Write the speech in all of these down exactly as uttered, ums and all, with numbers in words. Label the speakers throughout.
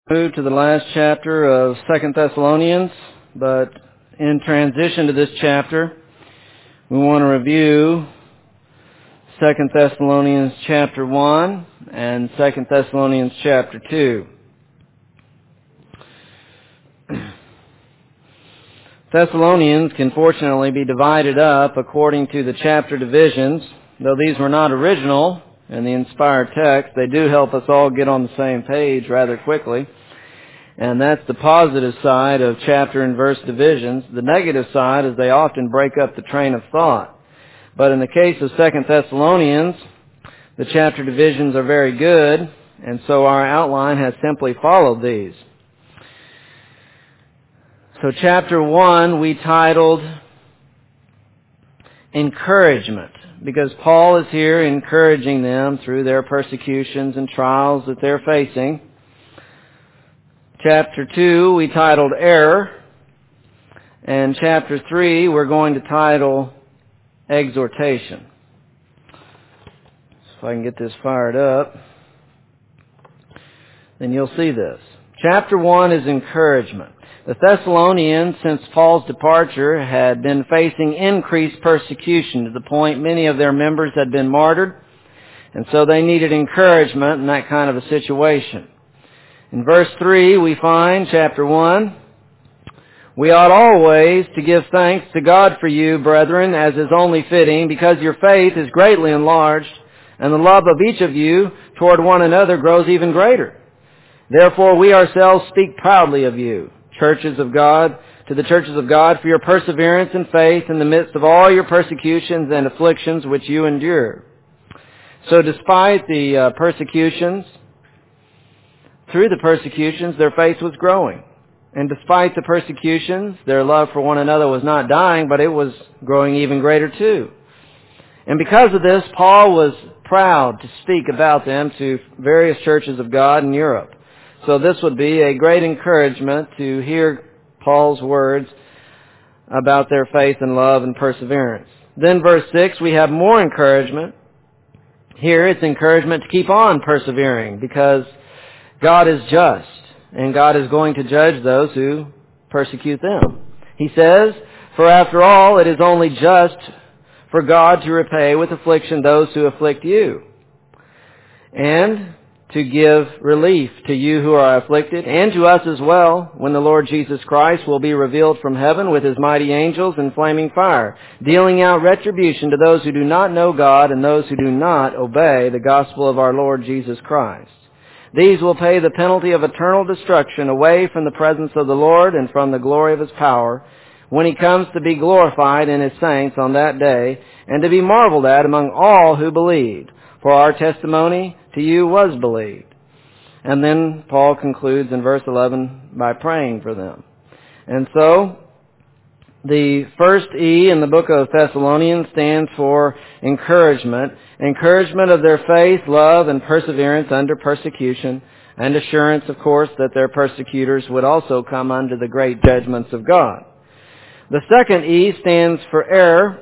Speaker 1: Move to the last chapter of Second Thessalonians, but in transition to this chapter, we want to review Second Thessalonians chapter one and Second Thessalonians chapter two. Thessalonians can fortunately be divided up according to the chapter divisions. Though these were not original in the inspired text, they do help us all get on the same page rather quickly. And that's the positive side of chapter and verse divisions. The negative side is they often break up the train of thought. But in the case of Second Thessalonians, the chapter divisions are very good, and so our outline has simply followed these. So chapter one we titled Encouragement, because Paul is here encouraging them through their persecutions and trials that they're facing. Chapter two we titled Error, and chapter three we're going to title Exhortation. So if I can get this fired up, then you'll see this. Chapter one is encouragement. The Thessalonians, since Paul's departure, had been facing increased persecution to the point many of their members had been martyred, and so they needed encouragement in that kind of a situation. In verse three, we find, chapter one, we ought always to give thanks to God for you, brethren, as is only fitting, because your faith is greatly enlarged, and the love of each of you toward one another grows even greater. Therefore we ourselves speak proudly of you, churches of God, to the churches of God, for your perseverance and faith in the midst of all your persecutions and afflictions which you endure. So despite the uh, persecutions, through the persecutions, their faith was growing. And despite the persecutions, their love for one another was not dying, but it was growing even greater too. And because of this, Paul was proud to speak about them to various churches of God in Europe. So this would be a great encouragement to hear Paul's words about their faith and love and perseverance. Then verse six, we have more encouragement. Here it's encouragement to keep on persevering, because God is just, and God is going to judge those who persecute them. He says, for after all, it is only just for God to repay with affliction those who afflict you, and to give relief to you who are afflicted, and to us as well, when the Lord Jesus Christ will be revealed from heaven with his mighty angels in flaming fire, dealing out retribution to those who do not know God and those who do not obey the gospel of our Lord Jesus Christ. These will pay the penalty of eternal destruction away from the presence of the Lord and from the glory of his power, when he comes to be glorified in his saints on that day, and to be marveled at among all who believed. For our testimony to you was believed. And then Paul concludes in verse eleven by praying for them. And so, the first E in the book of Thessalonians stands for encouragement. Encouragement of their faith, love, and perseverance under persecution, and assurance, of course, that their persecutors would also come under the great judgments of God. The second E stands for error.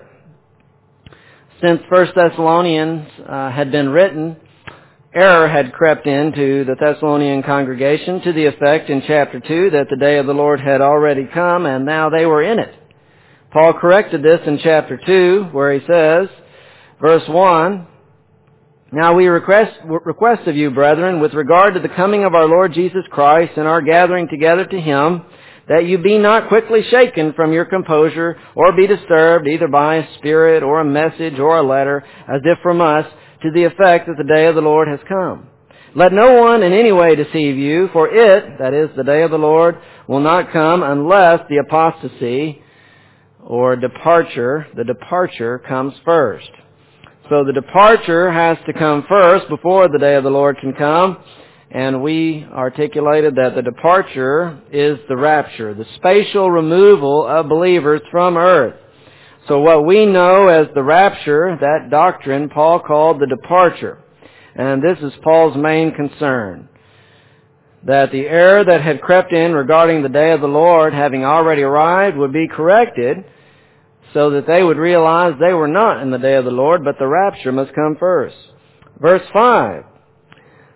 Speaker 1: Since First Thessalonians uh, had been written, error had crept into the Thessalonian congregation to the effect in chapter two that the day of the Lord had already come and now they were in it. Paul corrected this in chapter two, where he says, verse one, now we request, request of you, brethren, with regard to the coming of our Lord Jesus Christ and our gathering together to him, that you be not quickly shaken from your composure, or be disturbed either by a spirit or a message or a letter, as if from us, to the effect that the day of the Lord has come. Let no one in any way deceive you, for it, that is, the day of the Lord, will not come unless the apostasy or departure, the departure comes first. So the departure has to come first before the day of the Lord can come. And we articulated that the departure is the rapture, the spatial removal of believers from earth. So what we know as the rapture, that doctrine, Paul called the departure. And this is Paul's main concern, that the error that had crept in regarding the day of the Lord, having already arrived, would be corrected, so that they would realize they were not in the day of the Lord, but the rapture must come first. Verse five.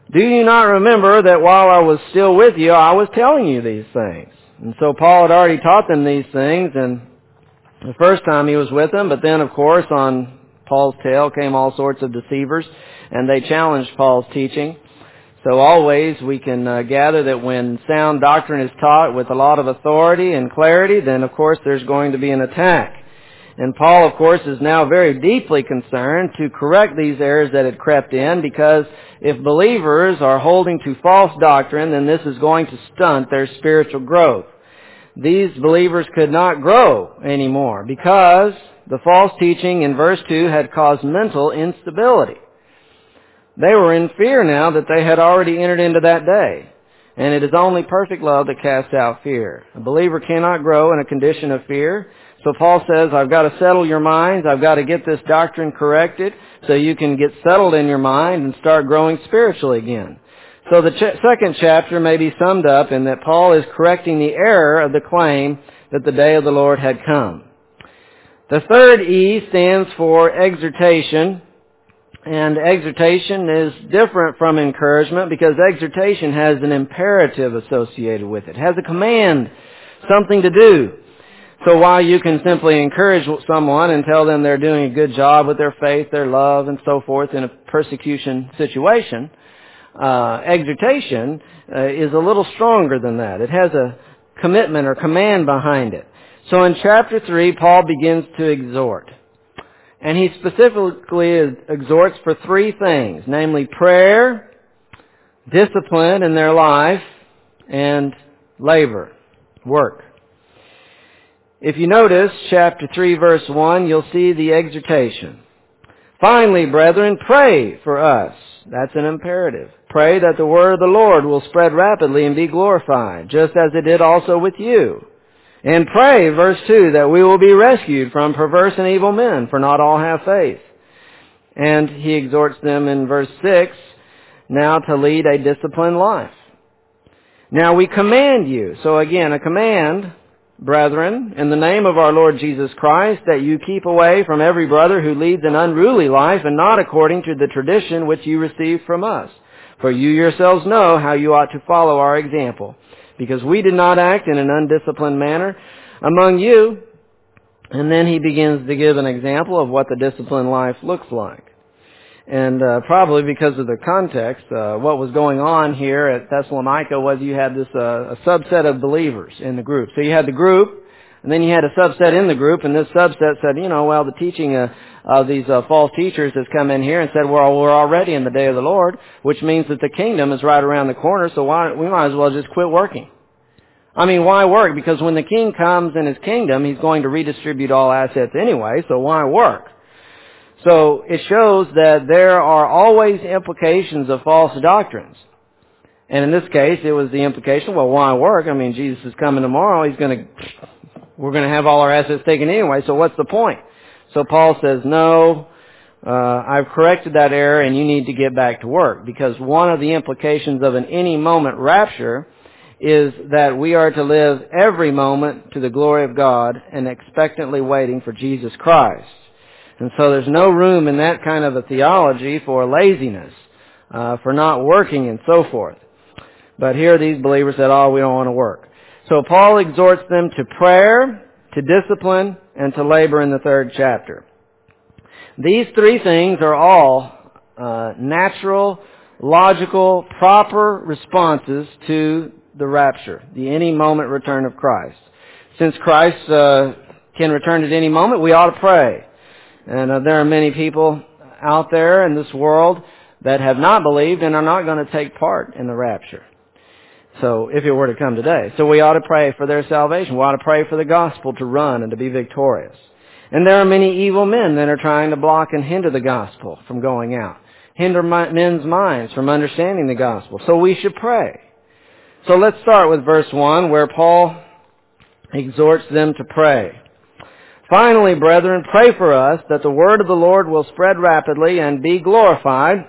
Speaker 1: Do you not remember that while I was still with you, I was telling you these things? And so Paul had already taught them these things, and the first time he was with them, but then, of course, on Paul's tail came all sorts of deceivers, and they challenged Paul's teaching. So always we can uh, gather that when sound doctrine is taught with a lot of authority and clarity, then, of course, there's going to be an attack. And Paul, of course, is now very deeply concerned to correct these errors that had crept in, because if believers are holding to false doctrine, then this is going to stunt their spiritual growth. These believers could not grow anymore because the false teaching in verse two had caused mental instability. They were in fear now that they had already entered into that day. And it is only perfect love that casts out fear. A believer cannot grow in a condition of fear. So Paul says, I've got to settle your minds. I've got to get this doctrine corrected so you can get settled in your mind and start growing spiritually again. So the ch- second chapter may be summed up in that Paul is correcting the error of the claim that the day of the Lord had come. The third E stands for exhortation. And exhortation is different from encouragement because exhortation has an imperative associated with it. It has a command, something to do. So while you can simply encourage someone and tell them they're doing a good job with their faith, their love, and so forth in a persecution situation, uh, exhortation uh, is a little stronger than that. It has a commitment or command behind it. So in chapter three, Paul begins to exhort. And he specifically exhorts for three things, namely prayer, discipline in their life, and labor, work. If you notice chapter three, verse one, you'll see the exhortation. Finally, brethren, pray for us. That's an imperative. Pray that the word of the Lord will spread rapidly and be glorified, just as it did also with you. And pray, verse two, that we will be rescued from perverse and evil men, for not all have faith. And he exhorts them in verse six, now to lead a disciplined life. Now we command you. So again, a command, brethren, in the name of our Lord Jesus Christ, that you keep away from every brother who leads an unruly life and not according to the tradition which you received from us. For you yourselves know how you ought to follow our example. Because we did not act in an undisciplined manner among you. And then he begins to give an example of what the disciplined life looks like. And uh, probably because of the context, uh, what was going on here at Thessalonica was you had this uh, a subset of believers in the group. So you had the group, and then you had a subset in the group, and this subset said, you know, well, the teaching uh, of these uh, false teachers has come in here and said, well, we're already in the day of the Lord, which means that the kingdom is right around the corner, so why, we might as well just quit working. I mean, why work? Because when the king comes in his kingdom, he's going to redistribute all assets anyway, so why work? So it shows that there are always implications of false doctrines. And in this case, it was the implication, well, why work? I mean, Jesus is coming tomorrow. He's going to, we're going to have all our assets taken anyway, so what's the point? So Paul says, no, uh, I've corrected that error and you need to get back to work. Because one of the implications of an any moment rapture is that we are to live every moment to the glory of God and expectantly waiting for Jesus Christ. And so there's no room in that kind of a theology for laziness, uh, for not working and so forth. But here these believers said, oh, we don't want to work. So Paul exhorts them to prayer, to discipline, and to labor in the third chapter. These three things are all uh, natural, logical, proper responses to the rapture, the any moment return of Christ. Since Christ uh, can return at any moment, we ought to pray. And uh, there are many people out there in this world that have not believed and are not going to take part in the rapture. So, if it were to come today. So we ought to pray for their salvation. We ought to pray for the gospel to run and to be victorious. And there are many evil men that are trying to block and hinder the gospel from going out. Hinder men's minds from understanding the gospel. So we should pray. So let's start with verse one where Paul exhorts them to pray. Finally, brethren, pray for us that the word of the Lord will spread rapidly and be glorified,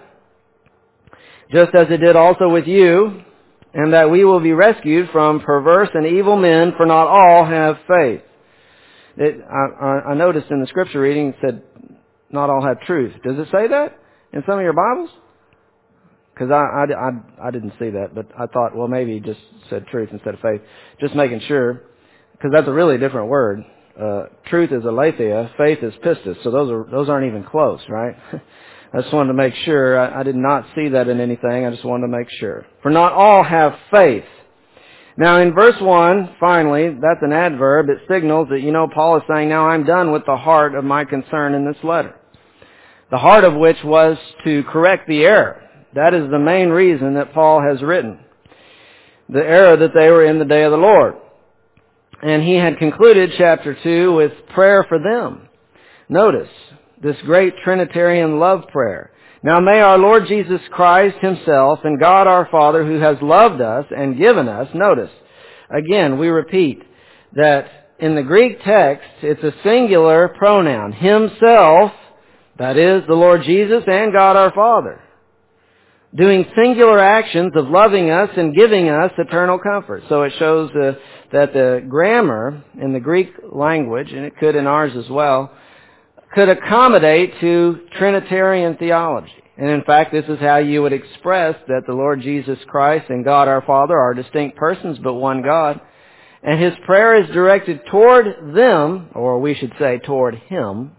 Speaker 1: just as it did also with you, and that we will be rescued from perverse and evil men, for not all have faith. It, I, I noticed in the scripture reading it said, not all have truth. Does it say that in some of your Bibles? because I, I, I, I didn't see that, but I thought, well, maybe he just said truth instead of faith. Just making sure, because that's a really different word. Uh, truth is aletheia, faith is pistis, so those are those aren't even close, right? I just wanted to make sure. I, I did not see that in anything. I just wanted to make sure. For not all have faith. Now in verse one, finally, that's an adverb. It signals that, you know, Paul is saying, now I'm done with the heart of my concern in this letter. The heart of which was to correct the error. That is the main reason that Paul has written. The error that they were in the day of the Lord. And he had concluded chapter two with prayer for them. Notice this great Trinitarian love prayer. Now may our Lord Jesus Christ Himself and God our Father, who has loved us and given us, notice, again, we repeat that in the Greek text, it's a singular pronoun. Himself, that is, the Lord Jesus and God our Father, doing singular actions of loving us and giving us eternal comfort. So it shows uh, that the grammar in the Greek language, and it could in ours as well, could accommodate to Trinitarian theology. And in fact, this is how you would express that the Lord Jesus Christ and God our Father are distinct persons but one God. And His prayer is directed toward them, or we should say toward Him,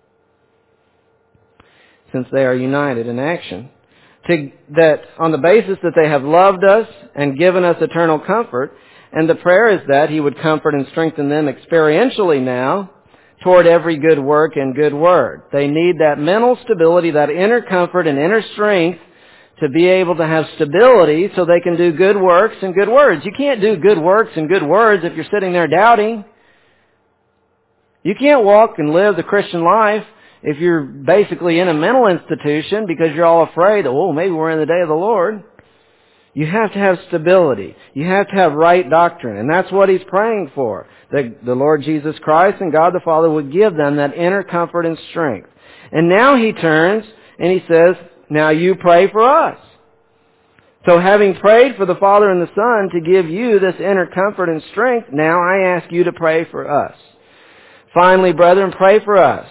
Speaker 1: since they are united in action, to, that on the basis that they have loved us and given us eternal comfort, and the prayer is that He would comfort and strengthen them experientially now toward every good work and good word. They need that mental stability, that inner comfort and inner strength to be able to have stability so they can do good works and good words. You can't do good works and good words if you're sitting there doubting. You can't walk and live the Christian life if you're basically in a mental institution because you're all afraid that, oh, maybe we're in the day of the Lord. You have to have stability. You have to have right doctrine. And that's what he's praying for. That the Lord Jesus Christ and God the Father would give them that inner comfort and strength. And now he turns and he says, now you pray for us. So having prayed for the Father and the Son to give you this inner comfort and strength, now I ask you to pray for us. Finally, brethren, pray for us.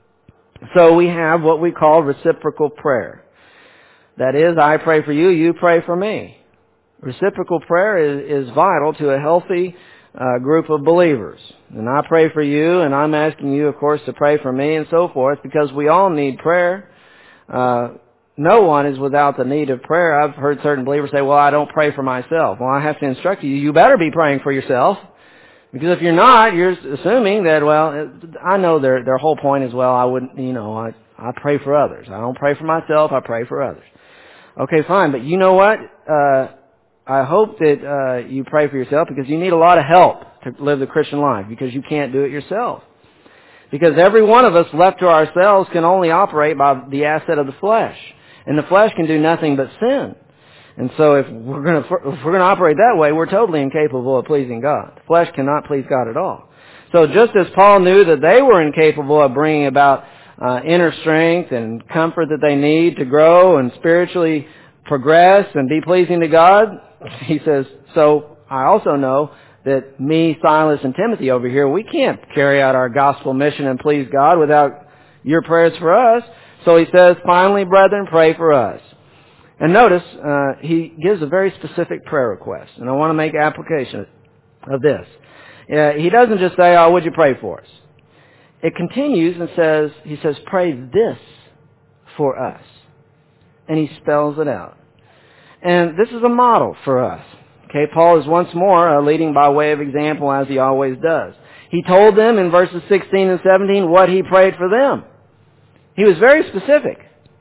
Speaker 1: So we have what we call reciprocal prayer. That is, I pray for you, you pray for me. Reciprocal prayer is, is vital to a healthy uh, group of believers. And I pray for you, and I'm asking you, of course, to pray for me and so forth, because we all need prayer. Uh, no one is without the need of prayer. I've heard certain believers say, well, I don't pray for myself. Well, I have to instruct you, you better be praying for yourself. Because if you're not, you're assuming that, well, I know their their whole point is, well, I wouldn't, you know, I, I pray for others. I don't pray for myself, I pray for others. Okay, fine, but you know what? Uh, I hope that uh, you pray for yourself because you need a lot of help to live the Christian life because you can't do it yourself. Because every one of us left to ourselves can only operate by the asset of the flesh. And the flesh can do nothing but sin. And so if we're going to if we're going to operate that way, we're totally incapable of pleasing God. The flesh cannot please God at all. So just as Paul knew that they were incapable of bringing about uh, inner strength and comfort that they need to grow and spiritually progress and be pleasing to God, he says, so I also know that me, Silas, and Timothy over here, we can't carry out our gospel mission and please God without your prayers for us. So he says, finally, brethren, pray for us. And notice, uh, he gives a very specific prayer request. And I want to make application of this. Uh, he doesn't just say, oh, would you pray for us? It continues and says, he says, pray this for us. And he spells it out. And this is a model for us. Okay, Paul is once more uh, leading by way of example as he always does. He told them in verses sixteen and seventeen what he prayed for them. He was very specific.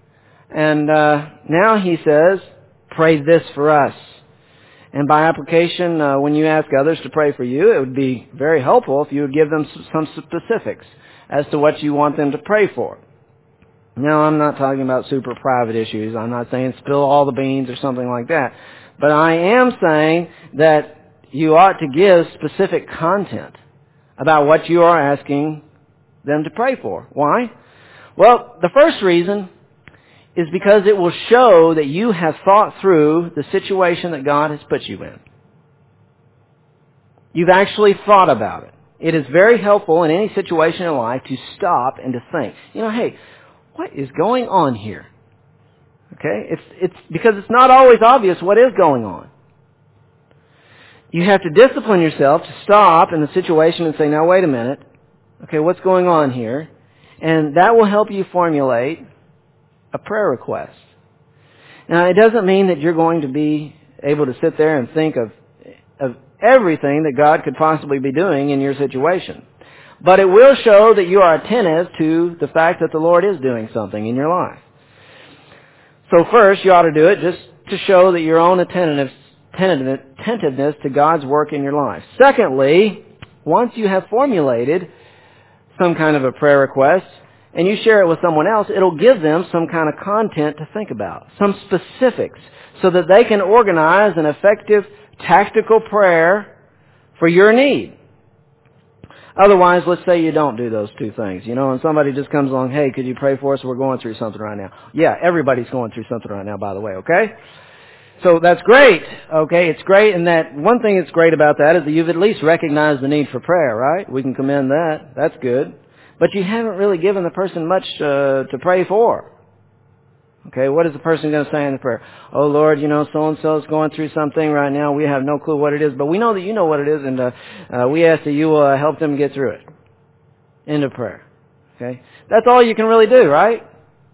Speaker 1: And uh, now he says, pray this for us. And by application, uh, when you ask others to pray for you, it would be very helpful if you would give them some specifics as to what you want them to pray for. Now, I'm not talking about super private issues. I'm not saying spill all the beans or something like that. But I am saying that you ought to give specific content about what you are asking them to pray for. Why? Well, the first reason is because it will show that you have thought through the situation that God has put you in. You've actually thought about it. It is very helpful in any situation in life to stop and to think. You know, hey, what is going on here? Okay? It's, it's because it's not always obvious what is going on. You have to discipline yourself to stop in the situation and say, now wait a minute. Okay, what's going on here? And that will help you formulate a prayer request. Now, it doesn't mean that you're going to be able to sit there and think of, of everything that God could possibly be doing in your situation. But it will show that you are attentive to the fact that the Lord is doing something in your life. So first, you ought to do it just to show that your own attentiveness, attentiveness to God's work in your life. Secondly, once you have formulated some kind of a prayer request, and you share it with someone else, it'll give them some kind of content to think about, some specifics, so that they can organize an effective tactical prayer for your need. Otherwise, let's say you don't do those two things, you know, and somebody just comes along, hey, could you pray for us? We're going through something right now. Yeah, everybody's going through something right now, by the way, okay? So that's great, okay? It's great, and that one thing that's great about that is that you've at least recognized the need for prayer, right? We can commend that. That's good. But you haven't really given the person much uh, to pray for. Okay, what is the person going to say in the prayer? Oh, Lord, you know, so-and-so is going through something right now. We have no clue what it is, but we know that you know what it is, and uh, uh, we ask that you will uh, help them get through it. End of prayer. Okay? That's all you can really do, right?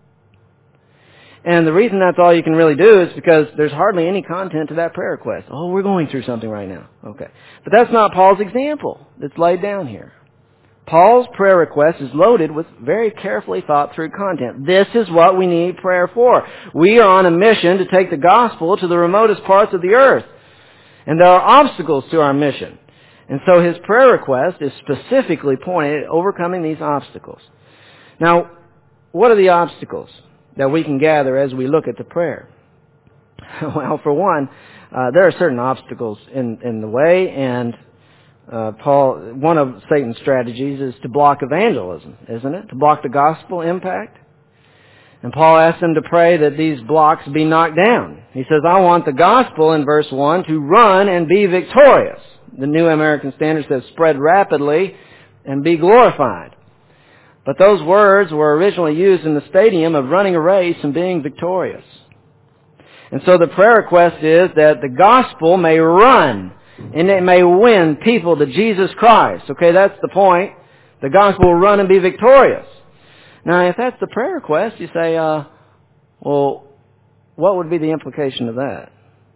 Speaker 1: And the reason that's all you can really do is because there's hardly any content to that prayer request. Oh, we're going through something right now. Okay. But that's not Paul's example that's laid down here. Paul's prayer request is loaded with very carefully thought through content. This is what we need prayer for. We are on a mission to take the gospel to the remotest parts of the earth. And there are obstacles to our mission. And so his prayer request is specifically pointed at overcoming these obstacles. Now, what are the obstacles that we can gather as we look at the prayer? Well, for one, uh, there are certain obstacles in, in the way, and Uh, Paul, one of Satan's strategies is to block evangelism, isn't it? To block the gospel impact. And Paul asks them to pray that these blocks be knocked down. He says, I want the gospel, in verse one, to run and be victorious. The New American Standard says, spread rapidly and be glorified. But those words were originally used in the stadium of running a race and being victorious. And so the prayer request is that the gospel may run and it may win people to Jesus Christ. Okay, that's the point. The gospel will run and be victorious. Now, if that's the prayer request, you say, uh, well, what would be the implication of that?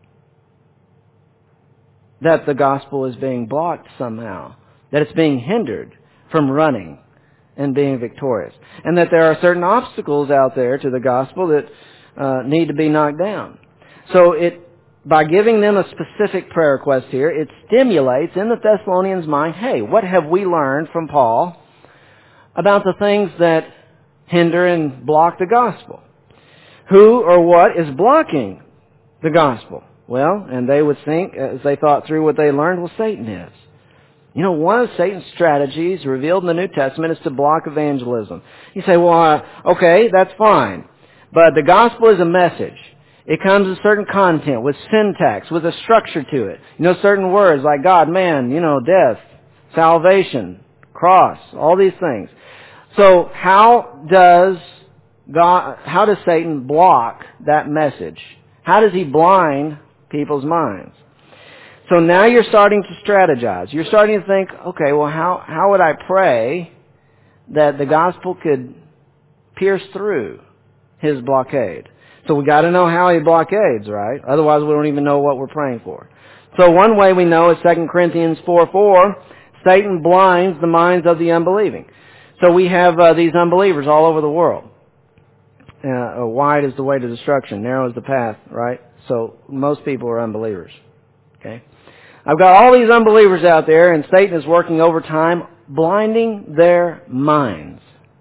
Speaker 1: That the gospel is being blocked somehow. That it's being hindered from running and being victorious. And that there are certain obstacles out there to the gospel that uh, need to be knocked down. So it By giving them a specific prayer request here, it stimulates in the Thessalonians' mind, hey, what have we learned from Paul about the things that hinder and block the gospel? Who or what is blocking the gospel? Well, and they would think, as they thought through what they learned, well, Satan is. You know, one of Satan's strategies revealed in the New Testament is to block evangelism. You say, well, uh, okay, that's fine. But the gospel is a message. It comes with certain content, with syntax, with a structure to it. You know, certain words like God, man, you know, death, salvation, cross, all these things. So how does God, how does Satan block that message? How does he blind people's minds? So now you're starting to strategize. You're starting to think, okay, well, how, how would I pray that the gospel could pierce through his blockade? So we got to know how he blockades, right? Otherwise we don't even know what we're praying for. So one way we know is Second Corinthians four four, Satan blinds the minds of the unbelieving. So we have uh, these unbelievers all over the world. Uh, wide is the way to destruction, narrow is the path, right? So most people are unbelievers. Okay? I've got all these unbelievers out there, and Satan is working overtime, blinding their minds.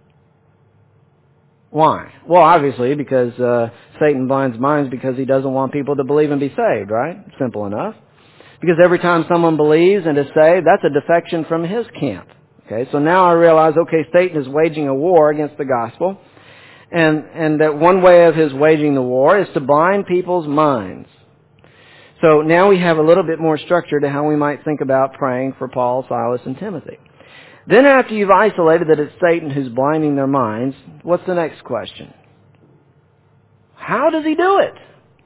Speaker 1: Why? Well, obviously, because uh, Satan blinds minds because he doesn't want people to believe and be saved, right? Simple enough. Because every time someone believes and is saved, that's a defection from his camp. Okay, so now I realize, okay, Satan is waging a war against the gospel. And, and that one way of his waging the war is to blind people's minds. So now we have a little bit more structure to how we might think about praying for Paul, Silas, and Timothy. Then after you've isolated that it's Satan who's blinding their minds, what's the next question? How does he do it?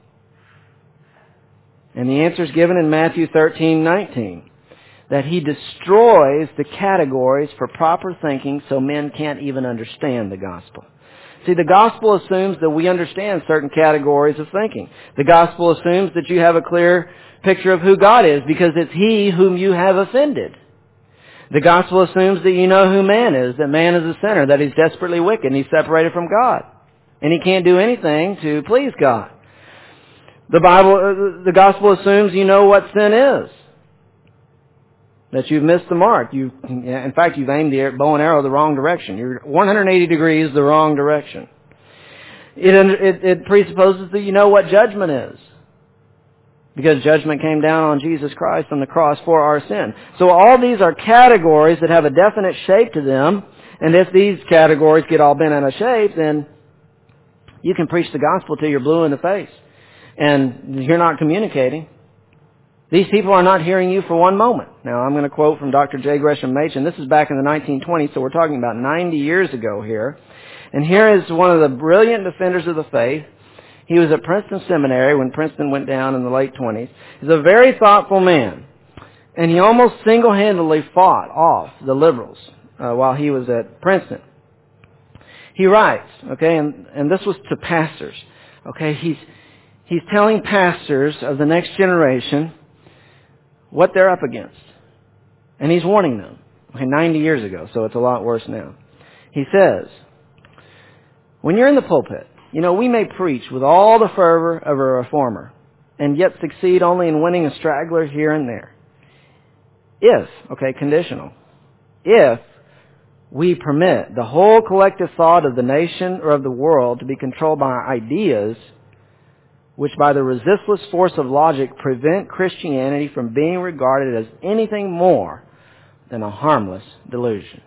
Speaker 1: And the answer is given in Matthew thirteen nineteen. That he destroys the categories for proper thinking so men can't even understand the gospel. See, the gospel assumes that we understand certain categories of thinking. The gospel assumes that you have a clear picture of who God is because it's He whom you have offended. The gospel assumes that you know who man is, that man is a sinner, that he's desperately wicked and he's separated from God. And he can't do anything to please God. The Bible, the gospel assumes you know what sin is. That you've missed the mark. You, in fact, you've aimed the bow and arrow the wrong direction. You're one hundred eighty degrees the wrong direction. It, it, it presupposes that you know what judgment is. Because judgment came down on Jesus Christ on the cross for our sin. So all these are categories that have a definite shape to them. And if these categories get all bent out of shape, then you can preach the gospel till you're blue in the face. And you're not communicating. These people are not hearing you for one moment. Now, I'm going to quote from Doctor J. Gresham Machen. This is back in the nineteen twenties, so we're talking about ninety years ago here. And here is one of the brilliant defenders of the faith. He was at Princeton Seminary when Princeton went down in the late twenties. He's a very thoughtful man. And he almost single-handedly fought off the liberals uh, while he was at Princeton. He writes, okay, and, and this was to pastors. Okay, he's, he's telling pastors of the next generation what they're up against. And he's warning them. Okay, ninety years ago, so it's a lot worse now. He says, when you're in the pulpit, you know, we may preach with all the fervor of a reformer and yet succeed only in winning a straggler here and there. If, okay, conditional, if we permit the whole collective thought of the nation or of the world to be controlled by ideas which by the resistless force of logic prevent Christianity from being regarded as anything more than a harmless delusion.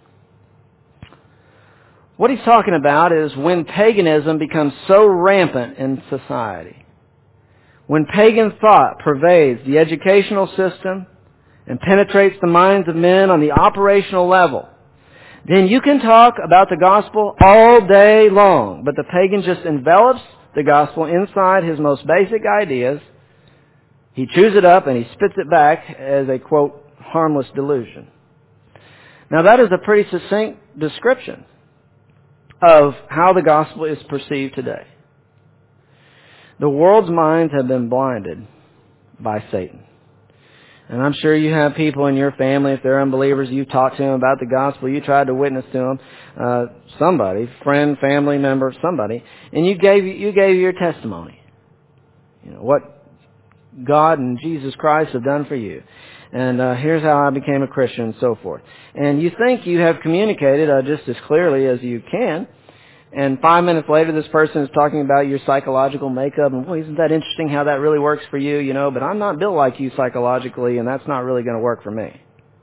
Speaker 1: What he's talking about is when paganism becomes so rampant in society, when pagan thought pervades the educational system and penetrates the minds of men on the operational level, then you can talk about the gospel all day long, but the pagan just envelops the gospel inside his most basic ideas. He chews it up and he spits it back as a, quote, harmless delusion. Now that is a pretty succinct description of how the gospel is perceived today. The world's minds have been blinded by Satan. And I'm sure you have people in your family, if they're unbelievers, you talk to them about the gospel, you tried to witness to them, uh, somebody, friend, family member, somebody, and you gave you gave your testimony. You know, what God and Jesus Christ have done for you. And uh, here's how I became a Christian and so forth. And you think you have communicated uh, just as clearly as you can. And five minutes later, this person is talking about your psychological makeup. And, well, isn't that interesting how that really works for you, you know? But I'm not built like you psychologically, and that's not really going to work for me.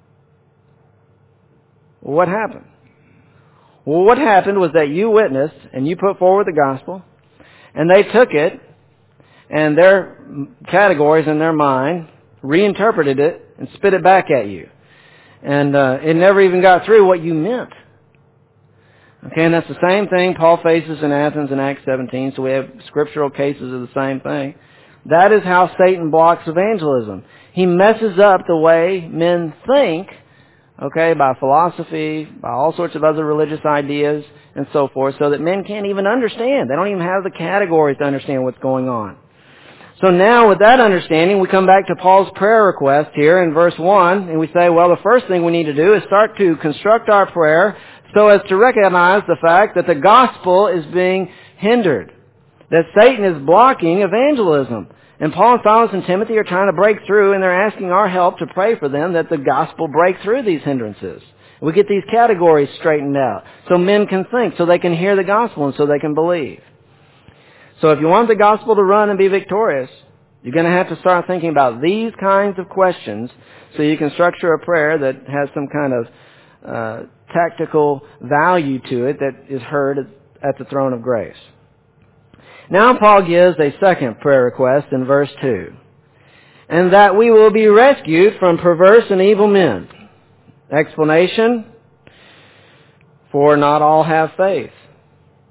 Speaker 1: Well, what happened? Well, what happened was that you witnessed, and you put forward the gospel, and they took it, and their categories in their mind reinterpreted it and spit it back at you. And uh, it never even got through what you meant. Okay, and that's the same thing Paul faces in Athens in Acts seventeen, so we have scriptural cases of the same thing. That is how Satan blocks evangelism. He messes up the way men think, okay, by philosophy, by all sorts of other religious ideas and so forth, so that men can't even understand. They don't even have the categories to understand what's going on. So now with that understanding, we come back to Paul's prayer request here in verse one, and we say, well, the first thing we need to do is start to construct our prayer so as to recognize the fact that the gospel is being hindered, that Satan is blocking evangelism. And Paul and Silas and Timothy are trying to break through, and they're asking our help to pray for them that the gospel break through these hindrances. We get these categories straightened out so men can think, so they can hear the gospel, and so they can believe. So if you want the gospel to run and be victorious, you're going to have to start thinking about these kinds of questions so you can structure a prayer that has some kind of uh, tactical value to it that is heard at the throne of grace. Now Paul gives a second prayer request in verse two. And that we will be rescued from perverse and evil men. Explanation, for not all have faith.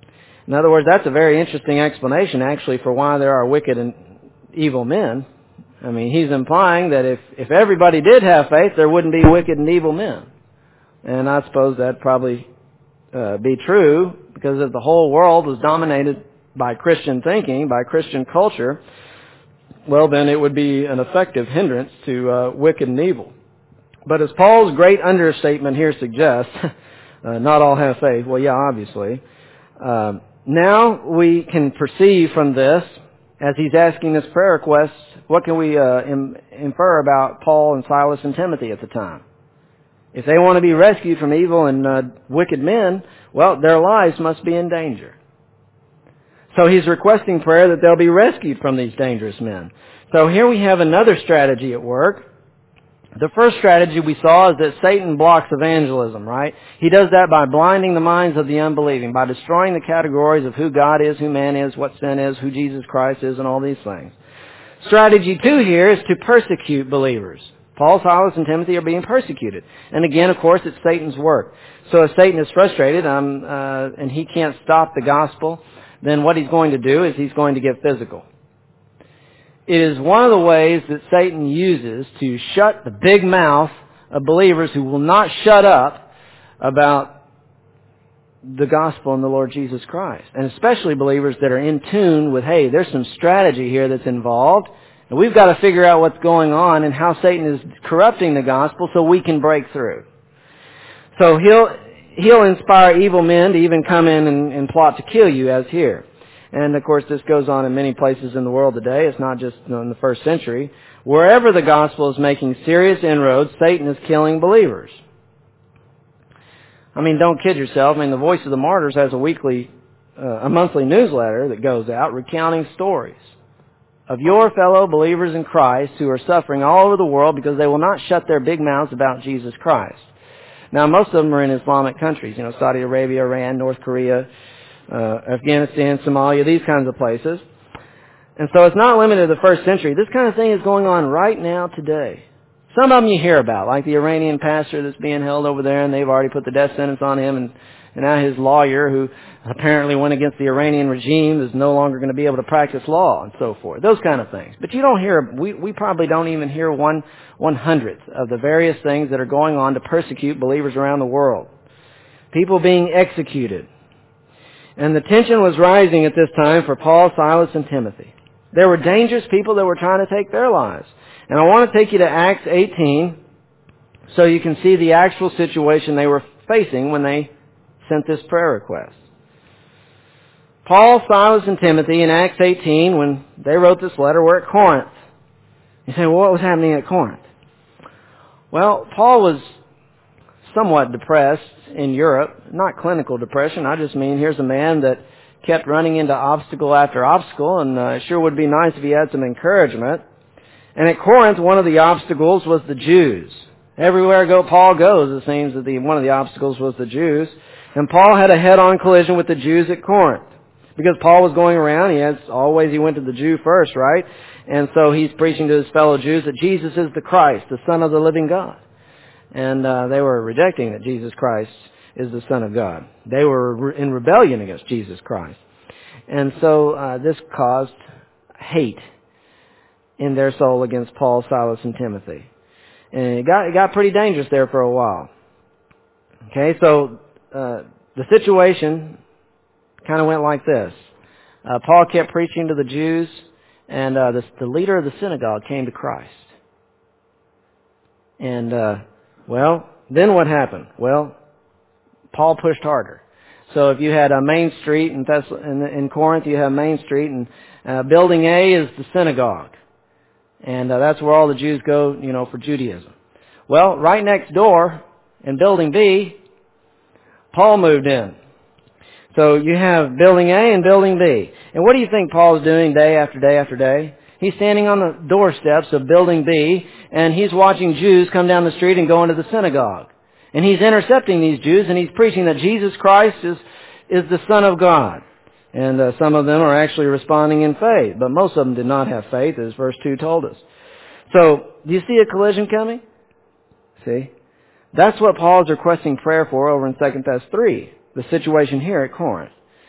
Speaker 1: In other words, that's a very interesting explanation, actually, for why there are wicked and evil men. I mean, he's implying that if, if everybody did have faith, there wouldn't be wicked and evil men. And I suppose that'd probably uh, be true, because if the whole world was dominated by Christian thinking, by Christian culture, well, then it would be an effective hindrance to uh, wicked and evil. But as Paul's great understatement here suggests, uh, not all have faith. Well, yeah, obviously. Um, now we can perceive from this, as he's asking this prayer request, what can we uh, im- infer about Paul and Silas and Timothy at the time? If they want to be rescued from evil and uh, wicked men, well, their lives must be in danger. So he's requesting prayer that they'll be rescued from these dangerous men. So here we have another strategy at work. The first strategy we saw is that Satan blocks evangelism, right? He does that by blinding the minds of the unbelieving, by destroying the categories of who God is, who man is, what sin is, who Jesus Christ is, and all these things. Strategy two here is to persecute believers. Paul, Silas, and Timothy are being persecuted. And again, of course, it's Satan's work. So if Satan is frustrated um, uh, and he can't stop the gospel, then what he's going to do is he's going to get physical. It is one of the ways that Satan uses to shut the big mouth of believers who will not shut up about the gospel and the Lord Jesus Christ. And especially believers that are in tune with, hey, there's some strategy here that's involved, and we've got to figure out what's going on and how Satan is corrupting the gospel so we can break through. So he'll he'll inspire evil men to even come in and, and plot to kill you, as here. And, of course, this goes on in many places in the world today. It's not just in the first century. Wherever the gospel is making serious inroads, Satan is killing believers. I mean, don't kid yourself. I mean, the Voice of the Martyrs has a weekly, uh, a monthly newsletter that goes out recounting stories of your fellow believers in Christ who are suffering all over the world because they will not shut their big mouths about Jesus Christ. Now, most of them are in Islamic countries, you know, Saudi Arabia, Iran, North Korea, Uh, Afghanistan, Somalia, these kinds of places. And so it's not limited to the first century. This kind of thing is going on right now today. Some of them you hear about, like the Iranian pastor that's being held over there, and they've already put the death sentence on him, and, and now his lawyer, who apparently went against the Iranian regime, is no longer going to be able to practice law, and so forth. Those kind of things. But you don't hear, we, we probably don't even hear one one hundredth of the various things that are going on to persecute believers around the world. People being executed. And the tension was rising at this time for Paul, Silas, and Timothy. There were dangerous people that were trying to take their lives. And I want to take you to Acts eighteen so you can see the actual situation they were facing when they sent this prayer request. Paul, Silas, and Timothy in Acts eighteen, when they wrote this letter, were at Corinth. You say, well, what was happening at Corinth? Well, Paul was somewhat depressed in Europe. Not clinical depression. I just mean here's a man that kept running into obstacle after obstacle, and uh, it sure would be nice if he had some encouragement. And at Corinth, one of the obstacles was the Jews. Everywhere go Paul goes, it seems that the, one of the obstacles was the Jews. And Paul had a head-on collision with the Jews at Corinth. Because Paul was going around, he has always, he went to the Jew first, right? And so he's preaching to his fellow Jews that Jesus is the Christ, the Son of the living God. And uh, they were rejecting that Jesus Christ is the Son of God. They were in rebellion against Jesus Christ. And so uh, this caused hate in their soul against Paul, Silas, and Timothy. And it got, it got pretty dangerous there for a while. Okay, so uh, the situation kind of went like this. Uh, Paul kept preaching to the Jews, and uh, the, the leader of the synagogue came to Christ. And... Uh, Well, then what happened? Well, Paul pushed harder. So if you had a main street in, Thess- in, in Corinth, you have Main Street, and uh, Building A is the synagogue. And uh, that's where all the Jews go, you know, for Judaism. Well, right next door, in Building B, Paul moved in. So you have Building A and Building B. And what do you think Paul is doing day after day after day? He's standing on the doorsteps of Building B, and he's watching Jews come down the street and go into the synagogue. And he's intercepting these Jews, and he's preaching that Jesus Christ is, is the Son of God. And uh, some of them are actually responding in faith, but most of them did not have faith, as verse two told us. So, do you see a collision coming? See? That's what Paul is requesting prayer for over in Second Thessalonians three, the situation here at Corinth.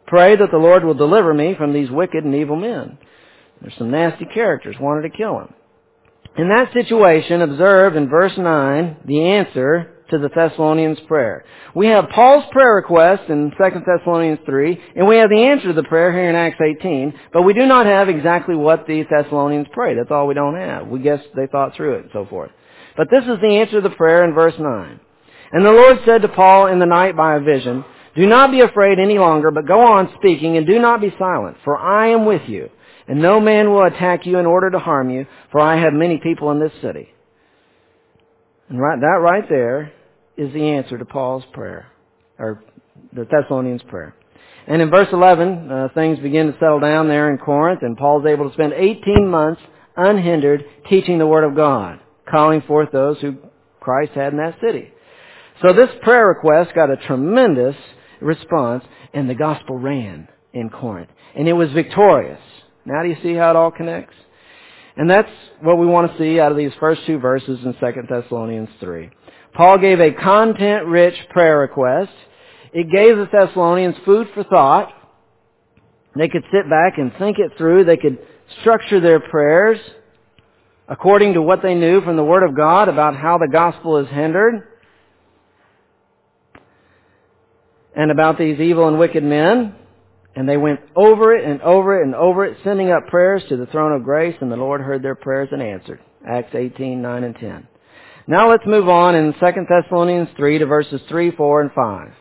Speaker 1: Pray that the Lord will deliver me from these wicked and evil men. There's some nasty characters wanted to kill him. In that situation, observe in verse nine the answer to the Thessalonians' prayer. We have Paul's prayer request in Second Thessalonians three, and we have the answer to the prayer here in Acts eighteen, but we do not have exactly what the Thessalonians prayed. That's all we don't have. We guess they thought through it and so forth. But this is the answer to the prayer in verse nine. And the Lord said to Paul in the night by a vision, "Do not be afraid any longer, but go on speaking, and do not be silent, for I am with you. And no man will attack you in order to harm you, for I have many people in this city." And right, that right there is the answer to Paul's prayer, or the Thessalonians' prayer. And in verse eleven, uh, things begin to settle down there in Corinth, and Paul's able to spend eighteen months unhindered teaching the Word of God, calling forth those who Christ had in that city. So this prayer request got a tremendous response, and the gospel ran in Corinth. And it was victorious. Now do you see how it all connects? And that's what we want to see out of these first two verses in Second Thessalonians three. Paul gave a content-rich prayer request. It gave the Thessalonians food for thought. They could sit back and think it through. They could structure their prayers according to what they knew from the Word of God about how the gospel is hindered and about these evil and wicked men. And they went over it and over it and over it, sending up prayers to the throne of grace, and the Lord heard their prayers and answered. Acts eighteen, nine and ten. Now let's move on in Second Thessalonians three to verses three, four, and five.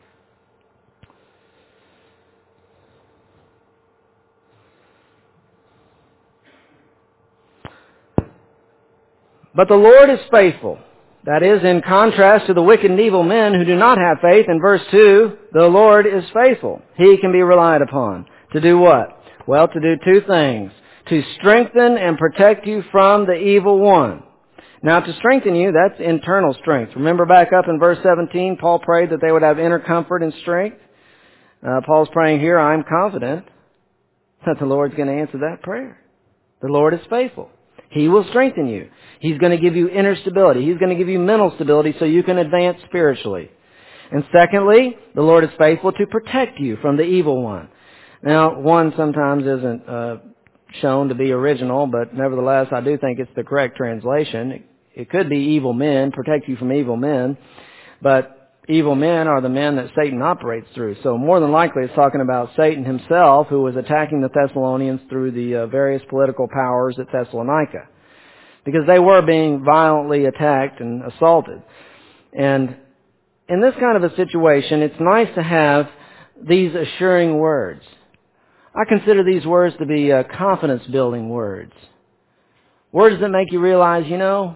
Speaker 1: But the Lord is faithful. That is, in contrast to the wicked and evil men who do not have faith, in verse two, the Lord is faithful. He can be relied upon. To do what? Well, to do two things. To strengthen and protect you from the evil one. Now, to strengthen you, that's internal strength. Remember back up in verse seventeen, Paul prayed that they would have inner comfort and strength. Uh, Paul's praying here, I'm confident that the Lord's going to answer that prayer. The Lord is faithful. He will strengthen you. He's going to give you inner stability. He's going to give you mental stability so you can advance spiritually. And secondly, the Lord is faithful to protect you from the evil one. Now, one sometimes isn't uh, shown to be original, but nevertheless, I do think it's the correct translation. It, it could be evil men, protect you from evil men, but evil men are the men that Satan operates through. So more than likely it's talking about Satan himself, who was attacking the Thessalonians through the uh, various political powers at Thessalonica, because they were being violently attacked and assaulted. And in this kind of a situation, it's nice to have these assuring words. I consider these words to be uh, confidence-building words. Words that make you realize, you know,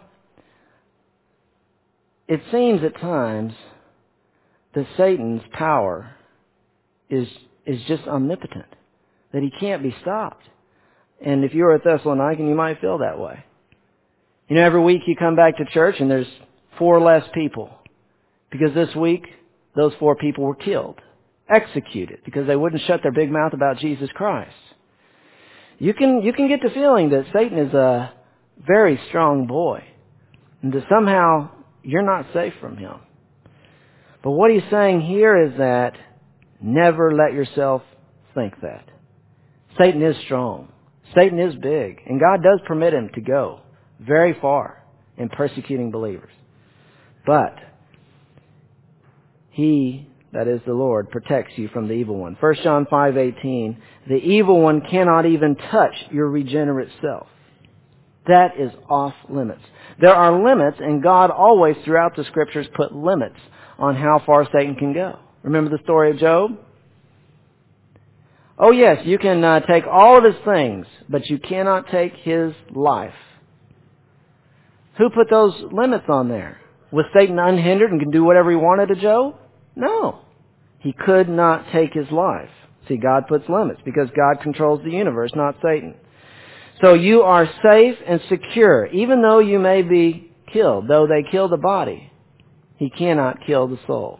Speaker 1: it seems at times that Satan's power is is just omnipotent, that he can't be stopped. And if you're a Thessalonican, you might feel that way. You know, every week you come back to church and there's four less people, because this week those four people were killed, executed, because they wouldn't shut their big mouth about Jesus Christ. You can you can get the feeling that Satan is a very strong boy, and that somehow you're not safe from him. But what he's saying here is that never let yourself think that. Satan is strong. Satan is big. And God does permit him to go very far in persecuting believers. But he, that is the Lord, protects you from the evil one. First John five eighteen, the evil one cannot even touch your regenerate self. That is off limits. There are limits, and God always throughout the Scriptures put limits on how far Satan can go. Remember the story of Job? Oh yes, you can uh, take all of his things, but you cannot take his life. Who put those limits on there? Was Satan unhindered and could do whatever he wanted to Job? No. He could not take his life. See, God puts limits because God controls the universe, not Satan. So you are safe and secure, even though you may be killed. Though they kill the body, he cannot kill the soul.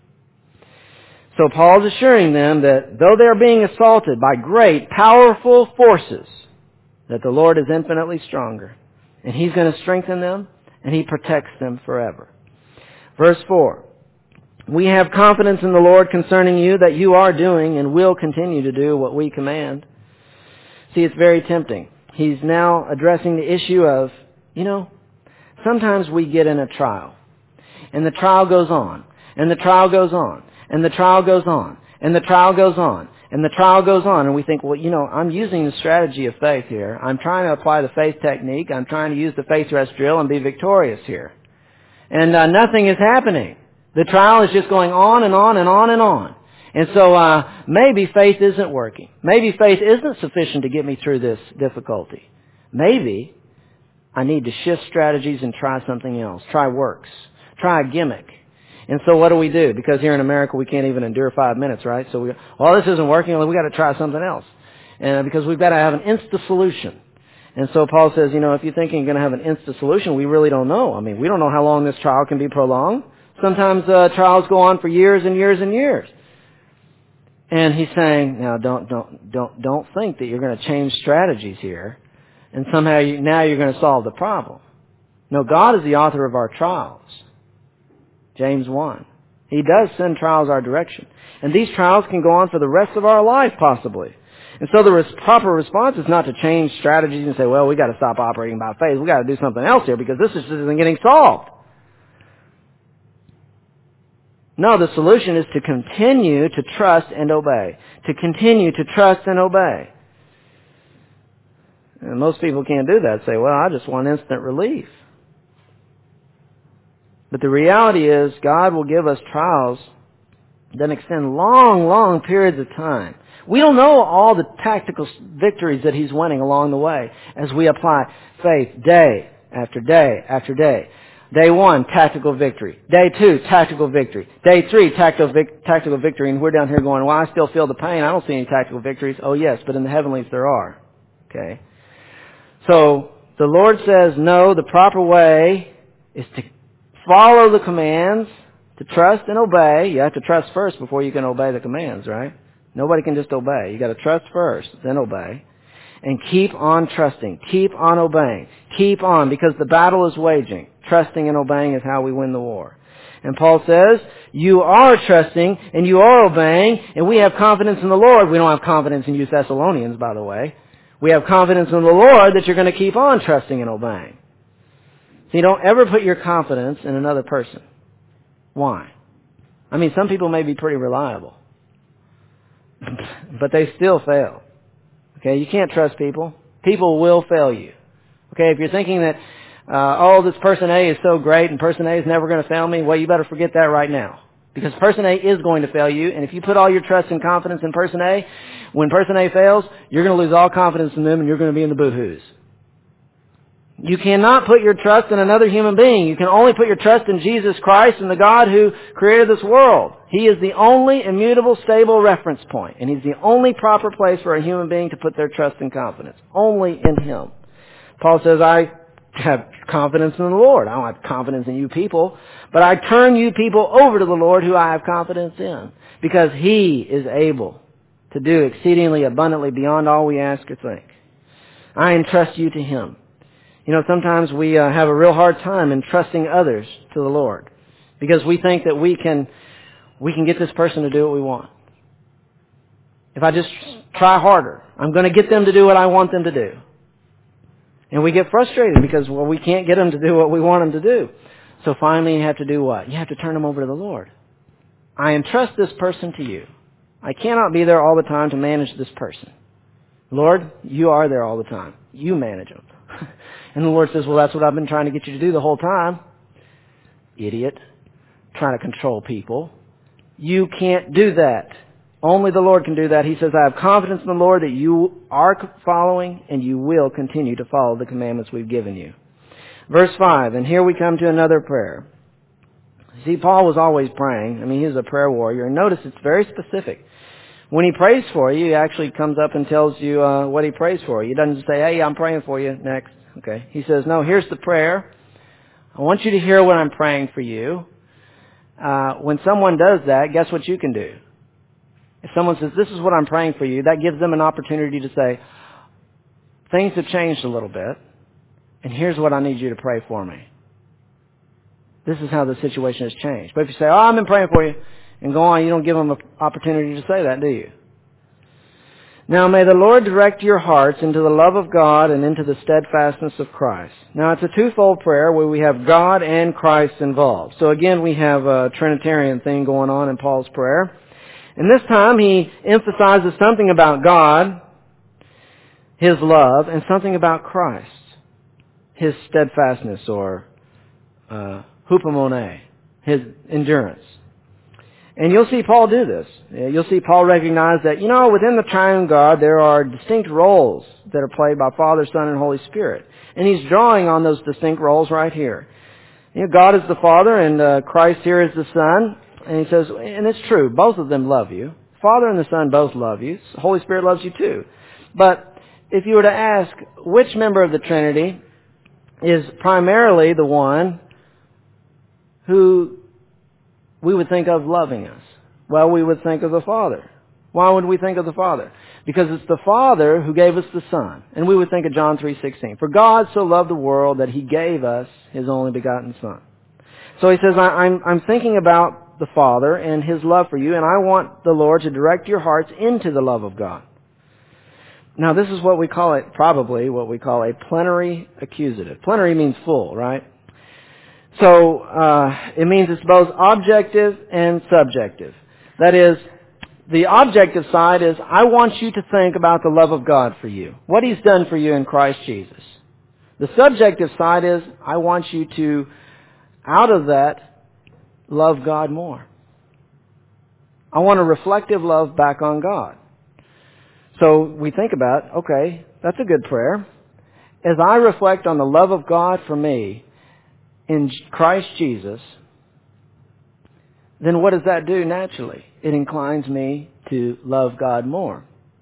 Speaker 1: So Paul's assuring them that though they're being assaulted by great, powerful forces, that the Lord is infinitely stronger. And he's going to strengthen them, and he protects them forever. Verse four. We have confidence in the Lord concerning you that you are doing and will continue to do what we command. See, it's very tempting. He's now addressing the issue of, you know, sometimes we get in a trial, and the trial goes on, and the trial goes on, and the trial goes on, and the trial goes on, and the trial goes on, and we think, well, you know, I'm using the strategy of faith here. I'm trying to apply the faith technique. I'm trying to use the faith rest drill and be victorious here. And uh, nothing is happening. The trial is just going on and on and on and on. And so uh, maybe faith isn't working. Maybe faith isn't sufficient to get me through this difficulty. Maybe I need to shift strategies and try something else. Try works. Try a gimmick. And so what do we do? Because here in America we can't even endure five minutes, right? So we, well, this isn't working. We've got to try something else. And because we've got to have an instant solution. And so Paul says, you know, if you're thinking you're going to have an instant solution, we really don't know. I mean, we don't know how long this trial can be prolonged. Sometimes uh, trials go on for years and years and years. And he's saying, now don't don't don't don't think that you're going to change strategies here, and somehow you, now you're going to solve the problem. No, God is the author of our trials. James one. He does send trials our direction, and these trials can go on for the rest of our life, possibly. And so the res- proper response is not to change strategies and say, well, we got to stop operating by faith. We got to do something else here because this just isn't getting solved. No, the solution is to continue to trust and obey. To continue to trust and obey. And most people can't do that. Say, well, I just want instant relief. But the reality is, God will give us trials that extend long, long periods of time. We don't know all the tactical victories that He's winning along the way as we apply faith day after day after day. Day one, tactical victory. Day two, tactical victory. Day three, tactical, vic- tactical victory. And we're down here going, well, I still feel the pain. I don't see any tactical victories. Oh, yes, but in the heavenlies there are. Okay. So the Lord says, no, the proper way is to follow the commands, to trust and obey. You have to trust first before you can obey the commands, right? Nobody can just obey. You got to trust first, then obey. And keep on trusting. Keep on obeying. Keep on, because the battle is waging. Trusting and obeying is how we win the war. And Paul says, you are trusting and you are obeying, and we have confidence in the Lord. We don't have confidence in you Thessalonians, by the way. We have confidence in the Lord that you're going to keep on trusting and obeying. So you don't ever put your confidence in another person. Why? I mean, some people may be pretty reliable, but they still fail. Okay, you can't trust people. People will fail you. Okay, if you're thinking that, uh, oh, this person A is so great and person A is never going to fail me, well, you better forget that right now. Because person A is going to fail you, and if you put all your trust and confidence in person A, when person A fails, you're going to lose all confidence in them and you're going to be in the boo-hoos. You cannot put your trust in another human being. You can only put your trust in Jesus Christ and the God who created this world. He is the only immutable, stable reference point, and He's the only proper place for a human being to put their trust and confidence. Only in Him. Paul says, I have confidence in the Lord. I don't have confidence in you people, but I turn you people over to the Lord who I have confidence in, because He is able to do exceedingly abundantly beyond all we ask or think. I entrust you to Him. You know, sometimes we uh, have a real hard time in trusting others to the Lord because we think that we can we can get this person to do what we want. If I just try harder, I'm going to get them to do what I want them to do. And we get frustrated because, well, we can't get them to do what we want them to do. So finally you have to do what? You have to turn them over to the Lord. I entrust this person to you. I cannot be there all the time to manage this person. Lord, you are there all the time. You manage them. And the Lord says, well, that's what I've been trying to get you to do the whole time. Idiot. Trying to control people. You can't do that. Only the Lord can do that. He says, I have confidence in the Lord that you are following and you will continue to follow the commandments we've given you. Verse five, and here we come to another prayer. See, Paul was always praying. I mean, he was a prayer warrior. And notice it's very specific. When he prays for you, he actually comes up and tells you uh, what he prays for. He doesn't say, hey, I'm praying for you. Next. Okay. He says, no, here's the prayer. I want you to hear what I'm praying for you. Uh, when someone does that, guess what you can do? If someone says, this is what I'm praying for you, that gives them an opportunity to say, things have changed a little bit, and here's what I need you to pray for me. This is how the situation has changed. But if you say, oh, I've been praying for you, and go on, you don't give them an opportunity to say that, do you? Now may the Lord direct your hearts into the love of God and into the steadfastness of Christ. Now it's a twofold prayer where we have God and Christ involved. So again, we have a Trinitarian thing going on in Paul's prayer. And this time he emphasizes something about God, His love, and something about Christ, His steadfastness or uh, hupomone, His endurance. And you'll see Paul do this. You'll see Paul recognize that, you know, within the triune God, there are distinct roles that are played by Father, Son, and Holy Spirit. And he's drawing on those distinct roles right here. You know, God is the Father, and uh, Christ here is the Son. And he says, and it's true, both of them love you. Father and the Son both love you. The Holy Spirit loves you too. But if you were to ask which member of the Trinity is primarily the one who we would think of loving us, well, we would think of the Father. Why would we think of the Father? Because it's the Father who gave us the Son. And we would think of John three sixteen. For God so loved the world that He gave us His only begotten Son. So he says, I, I'm, I'm thinking about the Father and His love for you, and I want the Lord to direct your hearts into the love of God. Now this is what we call it, probably what we call a plenary accusative. Plenary means full, right? So uh, it means it's both objective and subjective. That is, the objective side is, I want you to think about the love of God for you, what He's done for you in Christ Jesus. The subjective side is, I want you to, out of that, love God more. I want a reflective love back on God. So we think about, okay, that's a good prayer. As I reflect on the love of God for me in Christ Jesus, then what does that do naturally? It inclines me to love God more.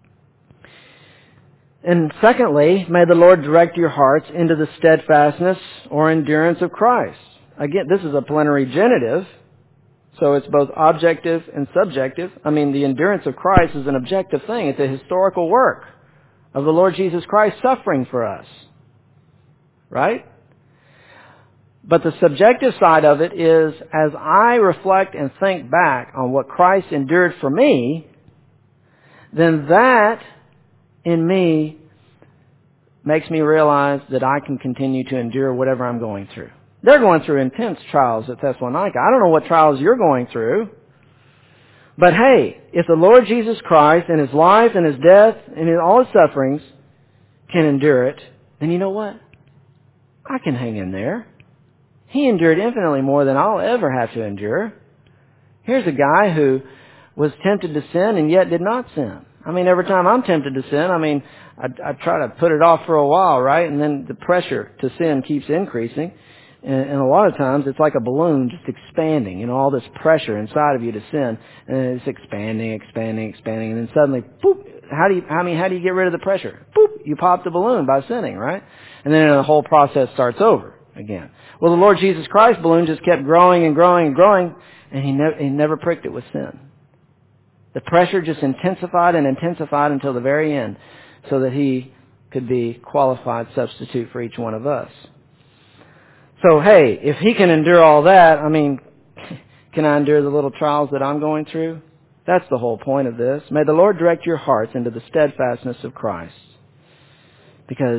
Speaker 1: And secondly, may the Lord direct your hearts into the steadfastness or endurance of Christ. Again, this is a plenary genitive, so it's both objective and subjective. I mean, the endurance of Christ is an objective thing. It's a historical work of the Lord Jesus Christ suffering for us. Right? But the subjective side of it is, as I reflect and think back on what Christ endured for me, then that in me makes me realize that I can continue to endure whatever I'm going through. They're going through intense trials at Thessalonica. I don't know what trials you're going through. But hey, if the Lord Jesus Christ and His life and His death and all His sufferings can endure it, then you know what? I can hang in there. He endured infinitely more than I'll ever have to endure. Here's a guy who was tempted to sin and yet did not sin. I mean, every time I'm tempted to sin, I mean, I, I try to put it off for a while, right? And then the pressure to sin keeps increasing. And, and a lot of times it's like a balloon just expanding, you know, all this pressure inside of you to sin. And it's expanding, expanding, expanding. And then suddenly, boop, how do you, I mean, how do you get rid of the pressure? Boop, you pop the balloon by sinning, right? And then the whole process starts over again. Well, the Lord Jesus Christ's balloon just kept growing and growing and growing, and He, ne- he never pricked it with sin. The pressure just intensified and intensified until the very end, so that He could be qualified substitute for each one of us. So, hey, if He can endure all that, I mean, can I endure the little trials that I'm going through? That's the whole point of this. May the Lord direct your hearts into the steadfastness of Christ, because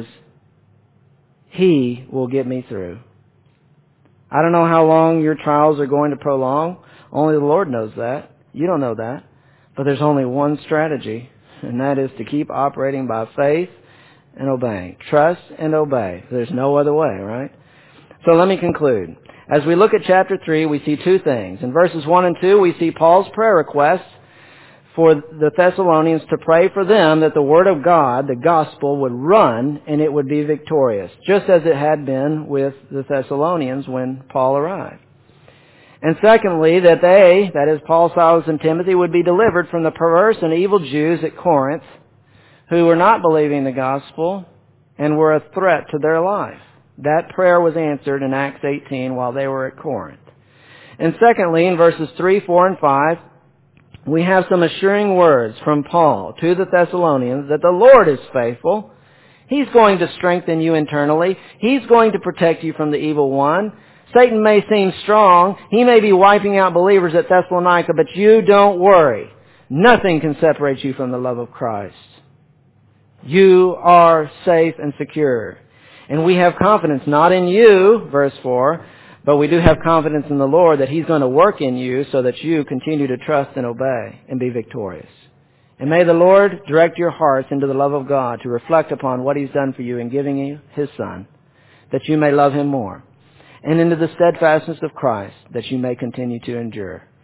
Speaker 1: He will get me through. I don't know how long your trials are going to prolong. Only the Lord knows that. You don't know that. But there's only one strategy, and that is to keep operating by faith and obeying. Trust and obey. There's no other way, right? So let me conclude. As we look at chapter three, we see two things. In verses one and two, we see Paul's prayer request for the Thessalonians to pray for them that the Word of God, the gospel, would run and it would be victorious, just as it had been with the Thessalonians when Paul arrived. And secondly, that they, that is Paul, Silas, and Timothy, would be delivered from the perverse and evil Jews at Corinth who were not believing the gospel and were a threat to their life. That prayer was answered in Acts eighteen while they were at Corinth. And secondly, in verses three, four, and five, we have some assuring words from Paul to the Thessalonians that the Lord is faithful. He's going to strengthen you internally. He's going to protect you from the evil one. Satan may seem strong. He may be wiping out believers at Thessalonica, but you don't worry. Nothing can separate you from the love of Christ. You are safe and secure. And we have confidence not in you, verse four, but we do have confidence in the Lord that He's going to work in you so that you continue to trust and obey and be victorious. And may the Lord direct your hearts into the love of God to reflect upon what He's done for you in giving you His Son, that you may love Him more, and into the steadfastness of Christ, that you may continue to endure.